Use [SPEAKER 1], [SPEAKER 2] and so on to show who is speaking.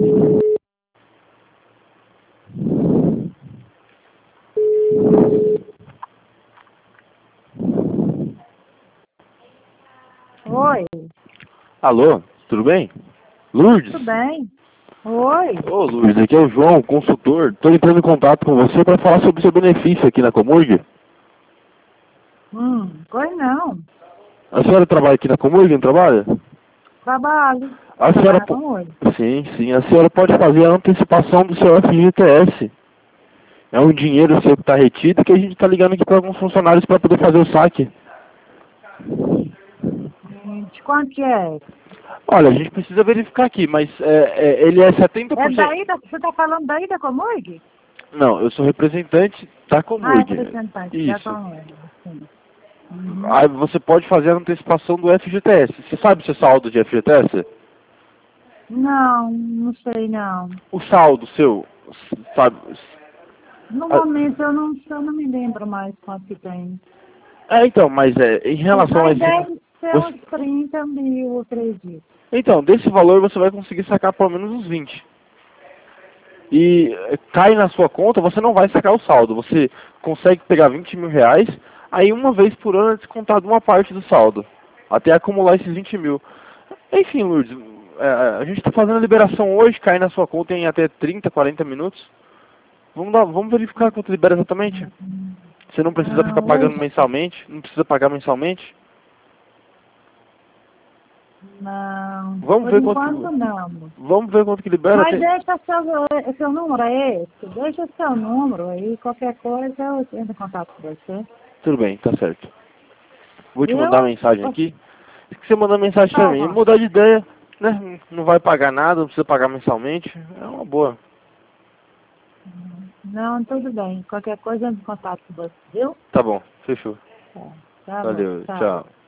[SPEAKER 1] Oi.
[SPEAKER 2] Alô, tudo bem? Lourdes?
[SPEAKER 1] Tudo bem? Oi.
[SPEAKER 2] Ô Lourdes, aqui é o João, consultor. Estou entrando em contato com você para falar sobre o seu benefício aqui na Comurg.
[SPEAKER 1] Oi não.
[SPEAKER 2] A senhora trabalha aqui na Comurg, não trabalha?
[SPEAKER 1] Trabalho.
[SPEAKER 2] A senhora
[SPEAKER 1] Trabalho com oi.
[SPEAKER 2] Sim, sim. A senhora pode fazer a antecipação do seu FGTS. É um dinheiro seu que está retido que a gente está ligando aqui para alguns funcionários para poder fazer o saque.
[SPEAKER 1] De quanto que é?
[SPEAKER 2] Olha, a gente precisa verificar aqui, mas ele é 70%.
[SPEAKER 1] É daí você tá falando daí da Comurg?
[SPEAKER 2] Não, eu sou representante da
[SPEAKER 1] Ah, é
[SPEAKER 2] Comurg.
[SPEAKER 1] representante da
[SPEAKER 2] Isso.
[SPEAKER 1] Comurg. Sim. Uhum.
[SPEAKER 2] Aí você pode fazer a antecipação do FGTS. Você sabe o seu saldo de FGTS?
[SPEAKER 1] Não sei não.
[SPEAKER 2] O saldo seu, sabe?
[SPEAKER 1] No
[SPEAKER 2] Ah,
[SPEAKER 1] momento eu não me lembro mais quanto que tem.
[SPEAKER 2] então, mas em relação a
[SPEAKER 1] Mas
[SPEAKER 2] esse...
[SPEAKER 1] deve ser
[SPEAKER 2] você-
[SPEAKER 1] uns 30 mil, eu acredito.
[SPEAKER 2] Então, desse valor você vai conseguir sacar pelo menos uns 20. E cai na sua conta, você não vai sacar o saldo. Você consegue pegar 20 mil reais, aí uma vez por ano é descontado uma parte do saldo. Até acumular esses 20 mil. Enfim, Lourdes, a gente está fazendo a liberação hoje, cai na sua conta em até 30, 40 minutos. Vamos verificar quanto libera exatamente. Você não precisa
[SPEAKER 1] Ah,
[SPEAKER 2] ficar pagando
[SPEAKER 1] hoje
[SPEAKER 2] mensalmente, não precisa pagar mensalmente.
[SPEAKER 1] não.
[SPEAKER 2] Vamos
[SPEAKER 1] Por
[SPEAKER 2] ver quanto
[SPEAKER 1] enquanto
[SPEAKER 2] que,
[SPEAKER 1] não.
[SPEAKER 2] vamos ver quanto que libera.
[SPEAKER 1] Mas deixa seu número é esse. Deixa seu número aí. Qualquer coisa eu entro em contato com você.
[SPEAKER 2] Tudo bem, tá certo. Vou te mandar uma
[SPEAKER 1] Viu?
[SPEAKER 2] mensagem aqui. Se você mandar mensagem pra
[SPEAKER 1] Tá
[SPEAKER 2] mim,
[SPEAKER 1] bom.
[SPEAKER 2] mudar de ideia, né? Não vai pagar nada, não precisa pagar mensalmente. É uma boa.
[SPEAKER 1] Não, tudo bem. Qualquer coisa eu entro em contato com você, viu?
[SPEAKER 2] Tá bom, fechou.
[SPEAKER 1] Tá bom.
[SPEAKER 2] Valeu,
[SPEAKER 1] Tchau.
[SPEAKER 2] tchau.